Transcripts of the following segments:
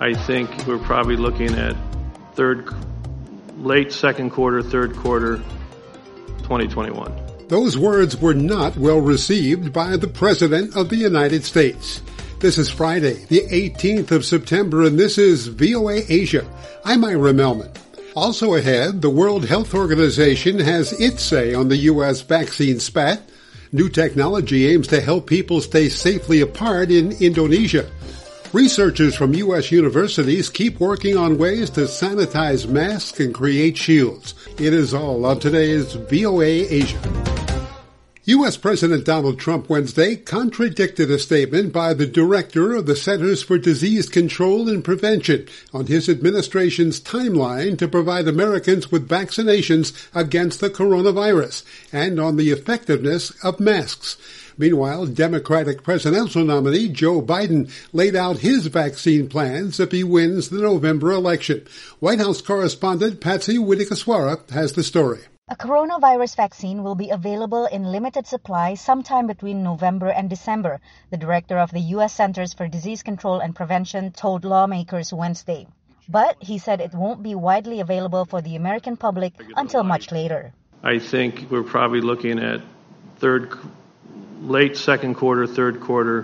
I think we're probably looking at late second quarter, third quarter, 2021. Those words were not well received by the President of the United States. This is Friday, the 18th of September, and this is VOA Asia. I'm Ira Melman. Also ahead, the World Health Organization has its say on the U.S. vaccine spat. New technology aims to help people stay safely apart in Indonesia. Researchers from U.S. universities keep working on ways to sanitize masks and create shields. It is all on today's VOA Asia. U.S. President Donald Trump Wednesday contradicted a statement by the director of the Centers for Disease Control and Prevention on his administration's timeline to provide Americans with vaccinations against the coronavirus and on the effectiveness of masks. Meanwhile, Democratic presidential nominee Joe Biden laid out his vaccine plans if he wins the November election. White House correspondent Patsy Widakuswara has the story. A coronavirus vaccine will be available in limited supply sometime between November and December, the director of the U.S. Centers for Disease Control and Prevention told lawmakers Wednesday. But he said it won't be widely available for the American public until much later. I think we're probably looking at late second quarter, third quarter,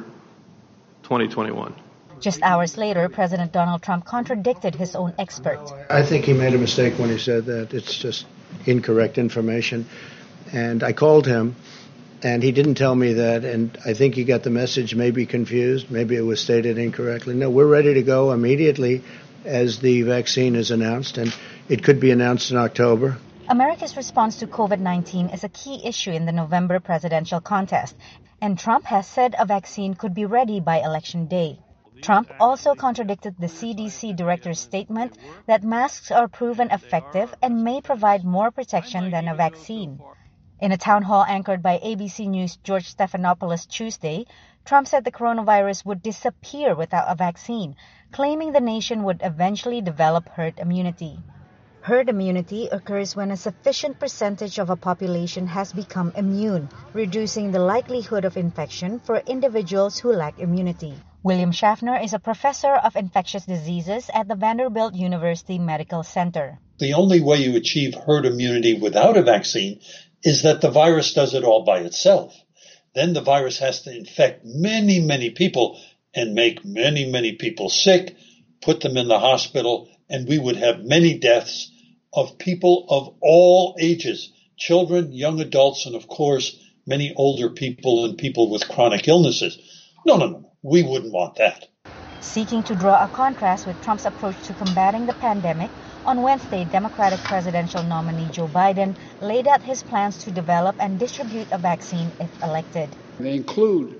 2021. Just hours later, President Donald Trump contradicted his own expert. I think he made a mistake when he said that. It's just incorrect information. And I called him, and he didn't tell me that, and I think he got the message maybe confused. Maybe it was stated incorrectly. No, we're ready to go immediately as the vaccine is announced, and it could be announced in October. America's response to COVID-19 is a key issue in the November presidential contest, and Trump has said a vaccine could be ready by Election Day. Trump also contradicted the CDC director's statement that masks are proven effective and may provide more protection than a vaccine. In a town hall anchored by ABC News' George Stephanopoulos Tuesday, Trump said the coronavirus would disappear without a vaccine, claiming the nation would eventually develop herd immunity. Herd immunity occurs when a sufficient percentage of a population has become immune, reducing the likelihood of infection for individuals who lack immunity. William Schaffner is a professor of infectious diseases at the Vanderbilt University Medical Center. The only way you achieve herd immunity without a vaccine is that the virus does it all by itself. Then the virus has to infect many, many people and make many, many people sick, put them in the hospital, and we would have many deaths of people of all ages, children, young adults, and of course, many older people and people with chronic illnesses. No. We wouldn't want that. Seeking to draw a contrast with Trump's approach to combating the pandemic, on Wednesday, Democratic presidential nominee Joe Biden laid out his plans to develop and distribute a vaccine if elected. They include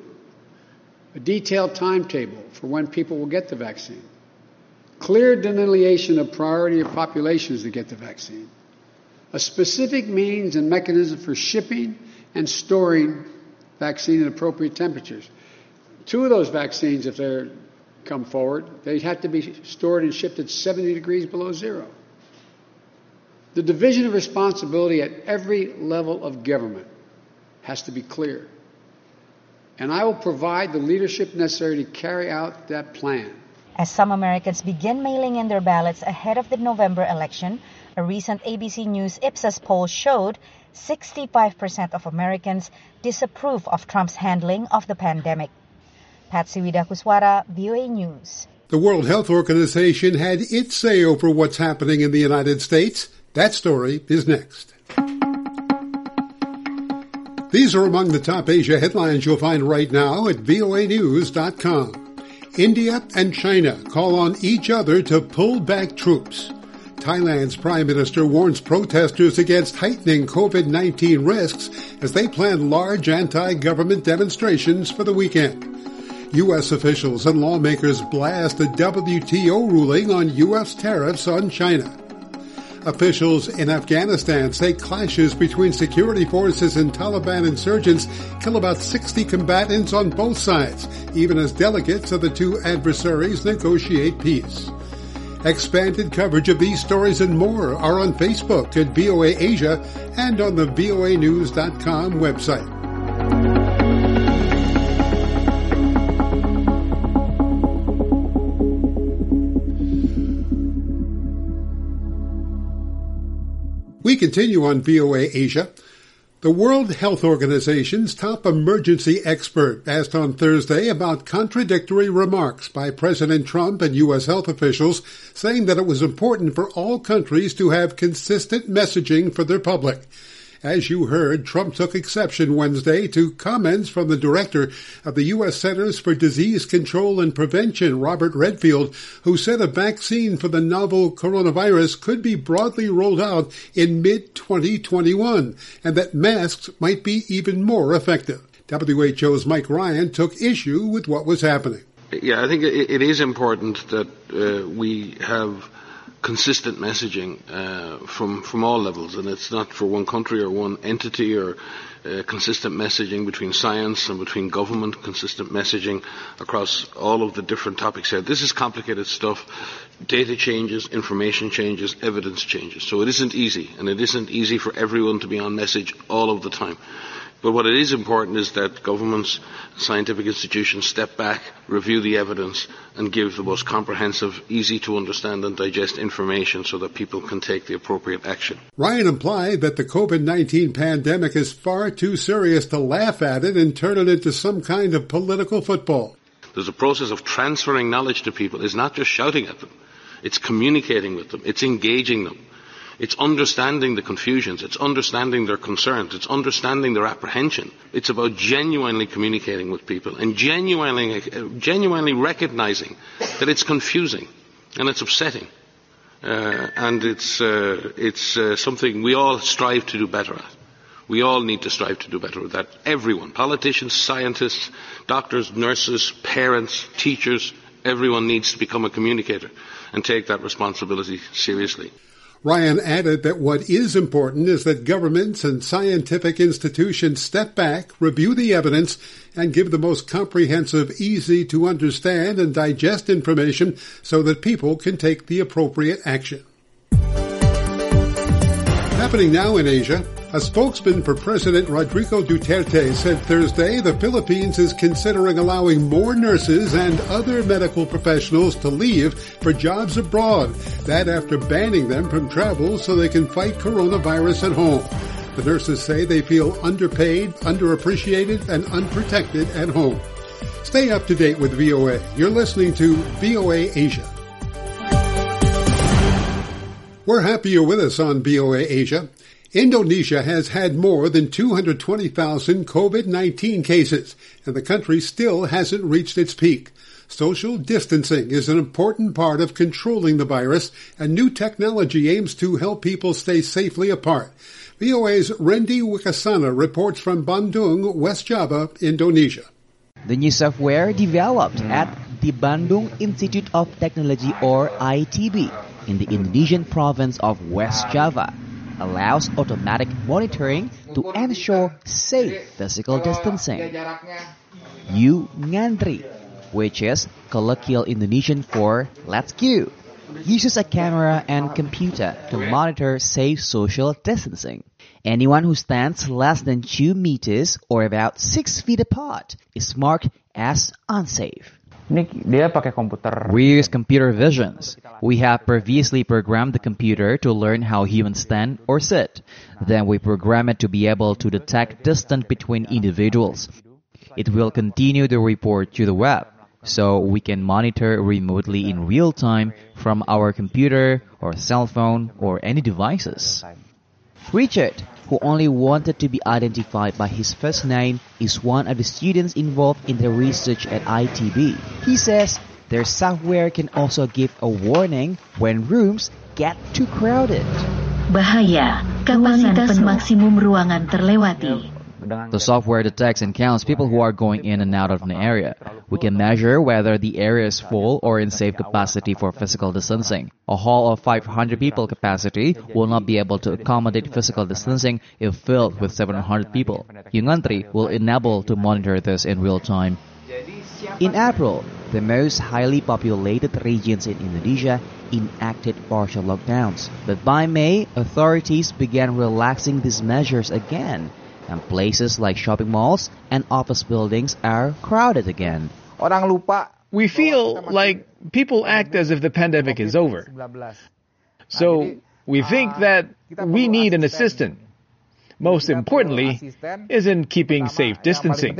a detailed timetable for when people will get the vaccine, clear delineation of priority of populations to get the vaccine, a specific means and mechanism for shipping and storing vaccine at appropriate temperatures. Two of those vaccines, if they come forward, they have to be stored and shipped at 70 degrees below zero. The division of responsibility at every level of government has to be clear. And I will provide the leadership necessary to carry out that plan. As some Americans begin mailing in their ballots ahead of the November election, a recent ABC News Ipsos poll showed 65% of Americans disapprove of Trump's handling of the pandemic. Patsy Widakuswara, VOA News. The World Health Organization had its say over what's happening in the United States. That story is next. These are among the top Asia headlines you'll find right now at voanews.com. India and China call on each other to pull back troops. Thailand's Prime Minister warns protesters against heightening COVID-19 risks as they plan large anti-government demonstrations for the weekend. U.S. officials and lawmakers blast a WTO ruling on U.S. tariffs on China. Officials in Afghanistan say clashes between security forces and Taliban insurgents kill about 60 combatants on both sides, even as delegates of the two adversaries negotiate peace. Expanded coverage of these stories and more are on Facebook at VOA Asia and on the voanews.com website. We continue on VOA Asia. The World Health Organization's top emergency expert asked on Thursday about contradictory remarks by President Trump and U.S. health officials, saying that it was important for all countries to have consistent messaging for their public. As you heard, Trump took exception Wednesday to comments from the director of the U.S. Centers for Disease Control and Prevention, Robert Redfield, who said a vaccine for the novel coronavirus could be broadly rolled out in mid-2021 and that masks might be even more effective. WHO's Mike Ryan took issue with what was happening. Yeah, I think it is important that we have consistent messaging from all levels, and it's not for one country or one entity, or consistent messaging between science and between government, consistent messaging across all of the different topics here. This is complicated stuff. Data changes, information changes, evidence changes. So it isn't easy, and it isn't easy for everyone to be on message all of the time. But what it is important is that governments, scientific institutions step back, review the evidence, and give the most comprehensive, easy to understand and digest information so that people can take the appropriate action. Ryan implied that the COVID-19 pandemic is far too serious to laugh at it and turn it into some kind of political football. There's a process of transferring knowledge to people. It's not just shouting at them. It's communicating with them. It's engaging them. It's understanding the confusions. It's understanding their concerns. It's understanding their apprehension. It's about genuinely communicating with people and genuinely recognizing that it's confusing and it's upsetting. And it's something we all strive to do better at. We all need to strive to do better with that. Everyone, politicians, scientists, doctors, nurses, parents, teachers, everyone needs to become a communicator and take that responsibility seriously. Ryan added that what is important is that governments and scientific institutions step back, review the evidence, and give the most comprehensive, easy to understand and digest information so that people can take the appropriate action. Happening now in Asia, a spokesman for President Rodrigo Duterte said Thursday the Philippines is considering allowing more nurses and other medical professionals to leave for jobs abroad, that after banning them from travel so they can fight coronavirus at home. The nurses say they feel underpaid, underappreciated, and unprotected at home. Stay up to date with VOA. You're listening to VOA Asia. We're happy you're with us on VOA Asia. Indonesia has had more than 220,000 COVID-19 cases, and the country still hasn't reached its peak. Social distancing is an important part of controlling the virus, and new technology aims to help people stay safely apart. VOA's Randy Wicasana reports from Bandung, West Java, Indonesia. The new software developed at the Bandung Institute of Technology, or ITB, in the Indonesian province of West Java, allows automatic monitoring to ensure safe physical distancing. You Ngantri, which is colloquial Indonesian for let's queue, uses a camera and computer to monitor safe social distancing. Anyone who stands less than 2 meters or about 6 feet apart is marked as unsafe. We use computer visions. We have previously programmed the computer to learn how humans stand or sit. Then we program it to be able to detect distance between individuals. It will continue the report to the web, so we can monitor remotely in real time from our computer or cell phone or any devices. Richard, who only wanted to be identified by his first name, is one of the students involved in the research at ITB. He says their software can also give a warning when rooms get too crowded. Bahaya, kapasitas maksimum ruangan terlewati. The software detects and counts people who are going in and out of an area. We can measure whether the area is full or in safe capacity for physical distancing. A hall of 500 people capacity will not be able to accommodate physical distancing if filled with 700 people. Yungantri will enable to monitor this in real time. In April, the most highly populated regions in Indonesia enacted partial lockdowns. But by May, authorities began relaxing these measures again, and places like shopping malls and office buildings are crowded again. We feel like people act as if the pandemic is over. So We think that we need an assistant. Most importantly is in keeping safe distancing.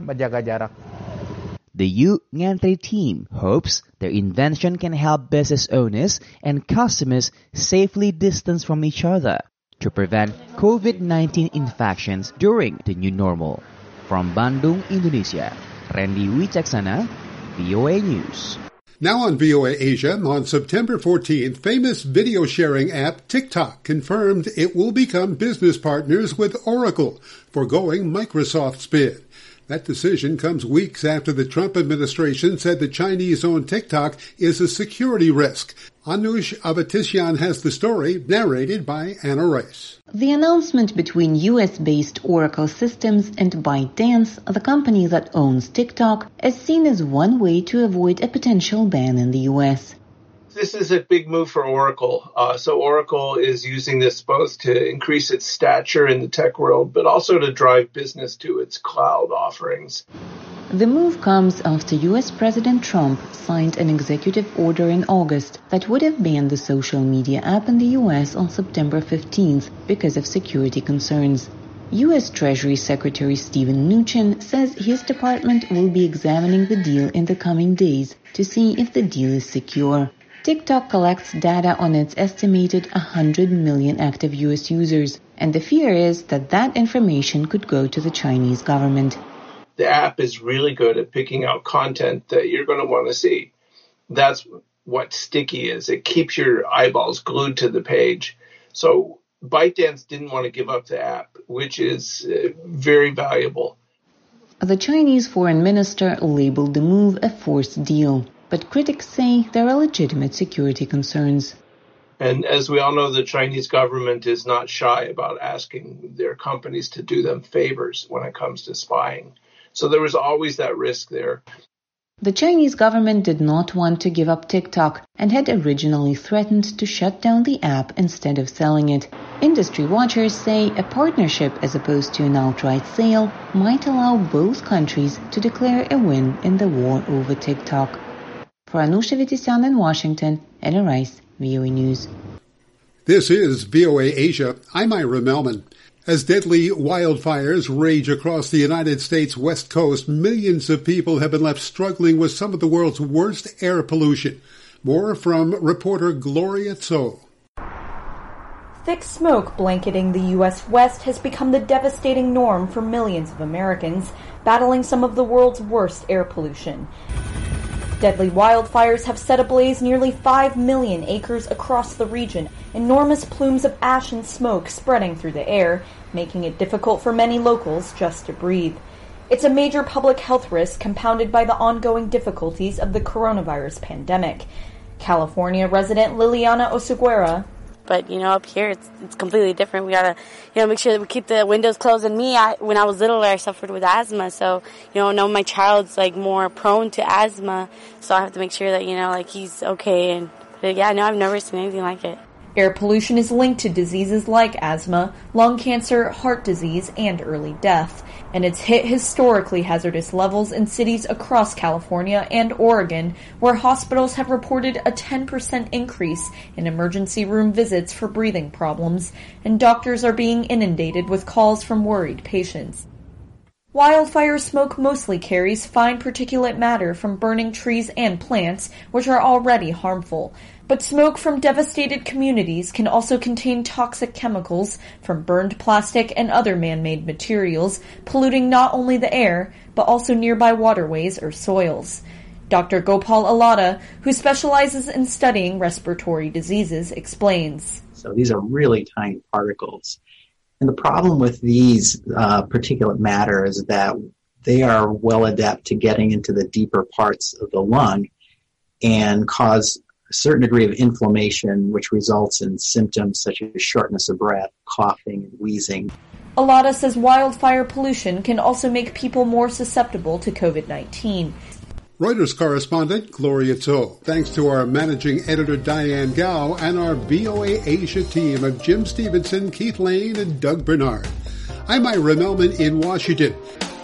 The Yu Ngantri team hopes their invention can help business owners and customers safely distance from each other to prevent COVID-19 infections during the new normal. From Bandung, Indonesia, Randy Wicaksana, VOA News. Now on VOA Asia, on September 14th, famous video sharing app TikTok confirmed it will become business partners with Oracle, foregoing Microsoft's bid. That decision comes weeks after the Trump administration said the Chinese-owned TikTok is a security risk. Anush Avatisyan has the story, narrated by Anna Rice. The announcement between US-based Oracle Systems and ByteDance, the company that owns TikTok, is seen as one way to avoid a potential ban in the US. This is a big move for Oracle. So Oracle is using this both to increase its stature in the tech world, but also to drive business to its cloud offerings. The move comes after US President Trump signed an executive order in August that would have banned the social media app in the US on September 15th because of security concerns. U.S. Treasury Secretary Steven Mnuchin says his department will be examining the deal in the coming days to see if the deal is secure. TikTok collects data on its estimated 100 million active U.S. users, and the fear is that that information could go to the Chinese government. The app is really good at picking out content that you're going to want to see. That's what sticky is. It keeps your eyeballs glued to the page. So ByteDance didn't want to give up the app, which is very valuable. The Chinese foreign minister labeled the move a forced deal, but critics say there are legitimate security concerns. And as we all know, the Chinese government is not shy about asking their companies to do them favors when it comes to spying. So there was always that risk there. The Chinese government did not want to give up TikTok and had originally threatened to shut down the app instead of selling it. Industry watchers say a partnership as opposed to an outright sale might allow both countries to declare a win in the war over TikTok. For Anusha Vitisyan in Washington, Anna Rice, VOA News. This is VOA Asia. I'm Ira Melman. As deadly wildfires rage across the United States West Coast, millions of people have been left struggling with some of the world's worst air pollution. More from reporter Gloria Tso. Thick smoke blanketing the U.S. West has become the devastating norm for millions of Americans battling some of the world's worst air pollution. Deadly wildfires have set ablaze nearly 5 million acres across the region, enormous plumes of ash and smoke spreading through the air, making it difficult for many locals just to breathe. It's a major public health risk compounded by the ongoing difficulties of the coronavirus pandemic. California resident Liliana Osuguera. But, up here, it's completely different. We gotta, make sure that we keep the windows closed. And me, when I was littler, I suffered with asthma. So, now my child's, more prone to asthma. So I have to make sure that, he's okay. But I've never seen anything like it. Air pollution is linked to diseases like asthma, lung cancer, heart disease, and early death. And it's hit historically hazardous levels in cities across California and Oregon, where hospitals have reported a 10% increase in emergency room visits for breathing problems, and doctors are being inundated with calls from worried patients. Wildfire smoke mostly carries fine particulate matter from burning trees and plants, which are already harmful. But smoke from devastated communities can also contain toxic chemicals from burned plastic and other man-made materials, polluting not only the air, but also nearby waterways or soils. Dr. Gopal Alada, who specializes in studying respiratory diseases, explains. So these are really tiny particles. And the problem with these particulate matter is that they are well adept to getting into the deeper parts of the lung and cause a certain degree of inflammation, which results in symptoms such as shortness of breath, coughing, and wheezing. Alada says wildfire pollution can also make people more susceptible to COVID-19. Reuters correspondent Gloria Tso. Thanks to our managing editor Diane Gao and our VOA Asia team of Jim Stevenson, Keith Lane, and Doug Bernard. I'm Ira Melman in Washington.